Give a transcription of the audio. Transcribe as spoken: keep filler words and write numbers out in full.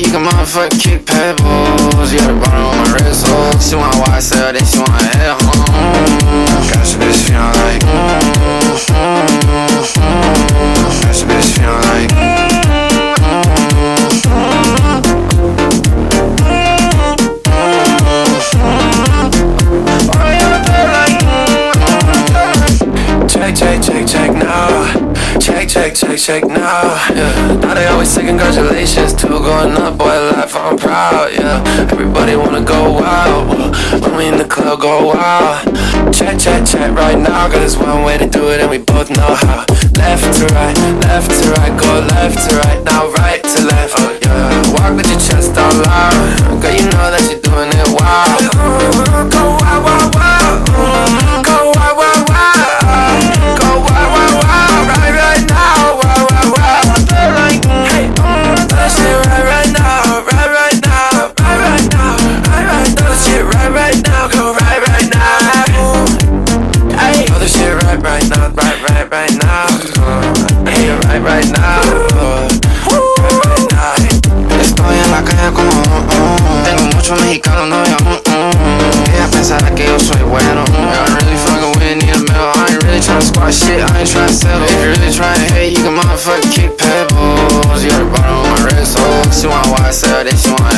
you can motherfucking kick pebbles. You got a bottle on my wrist, oh. She want Y S L, then she want head home. Got your bitch feeling like got your bitch feeling like check, check, check, check now. Check, check, check, check now. Yeah. Now they always say congratulations to going up, boy, life, I'm proud. Yeah. Everybody wanna go wild. When we in the club, go wild. Check, check, check right now. Cause there's one way to do it and we both know how. Left to right, left to right, go left to right, now right to left. Oh yeah. Walk with your chest out loud. Girl, you know that you're doing it wild. Go wild, wild, wild. Go wild, wild, wild. Go wild, wild, wild. Right, right now. Wild, wild, wild. Hey, that shit right, right now. Right, right now. Right, right now. Right, right now. That shit right, right now. Go right, right now. Hey, oh, that shit right, right now. Right, right, right now. Hey, right, right now. Right, right now. Estoy en la calle como uh, uh. Tengo muchos mexicanos, no yo uh, uh. Ella pensará que yo soy bueno. I ain't really fucking with need a meal. I ain't really tryna squash shit, I ain't tryna settle. If you really tryna hate, you can motherfucking kick pebbles. You got a bottle on my wrist, oh. She want Y S L, then she want